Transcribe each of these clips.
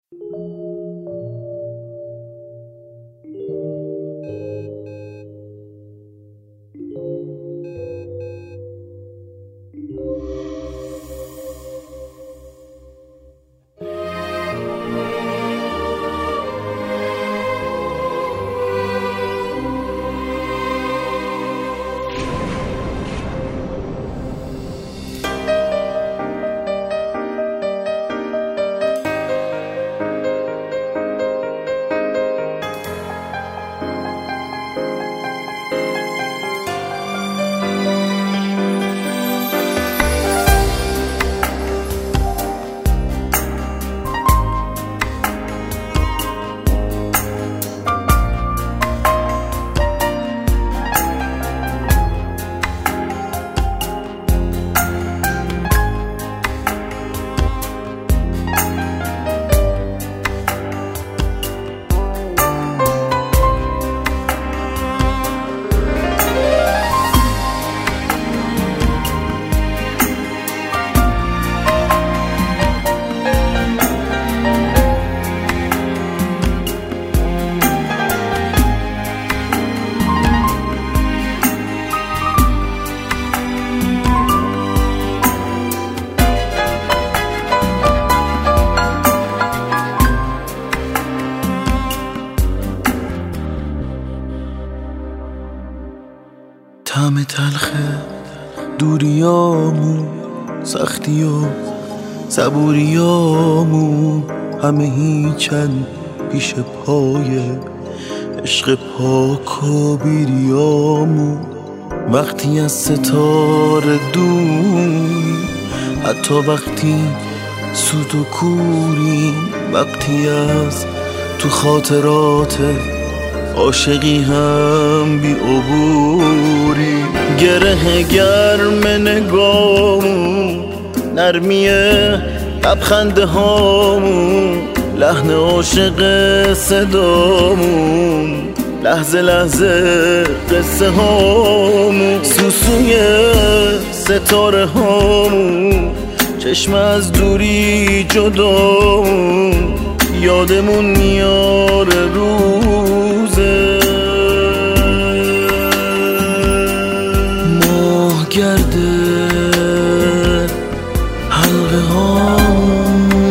طعم تلخ دوریامون، سختی و صبوریامون، همه هیچن پیش پای عشق پاک و بیریامون. وقتی از ستاره دور، حتی وقتی سود و کوریم، وقتی از تو خاطرات عاشقی هم بی عبوری. گره گرم نگامون، نرمی لبخنده هامون، لحن عاشق صدامون، لحظه لحظه قصه هامون، سوسوی ستاره هامون، چشم از دوری جدامون، یادمون میاره روزه ماه گرده حلقه هامون.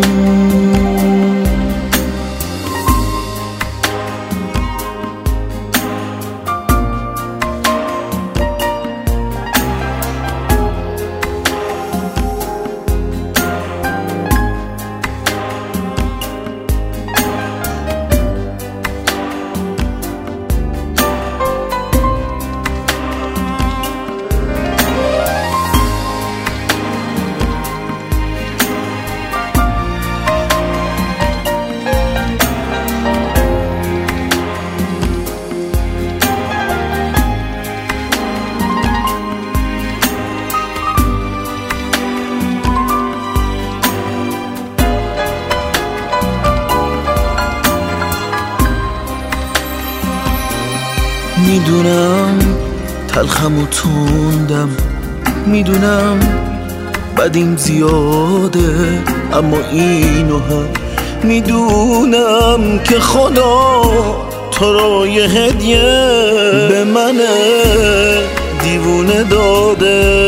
میدونم تلخم و تندم، میدونم بدیم زیاده، اما اینو هم میدونم که خدا تو را یه هدیه به من دیوونه داده.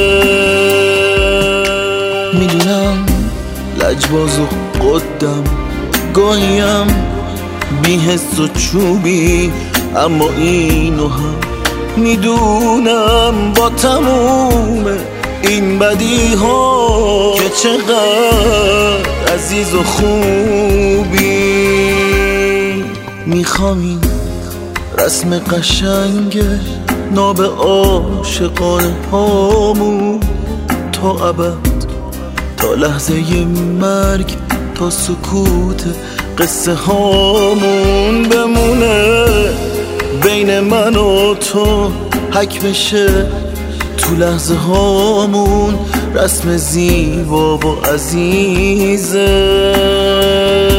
میدونم لجباز و قدم، گاهیم بی حس و چوبی، اما اینو هم میدونم با تموم این بدی ها که چقدر عزیز و خوبی. میخوام این رسم قشنگ ناب عاشقانه هامون تا ابد، تا لحظه مرگ، تا سکوت قصه هامون بمونه بین من و تو، حک بشه تو لحظه هامون، رسم زیبا و عزیزه.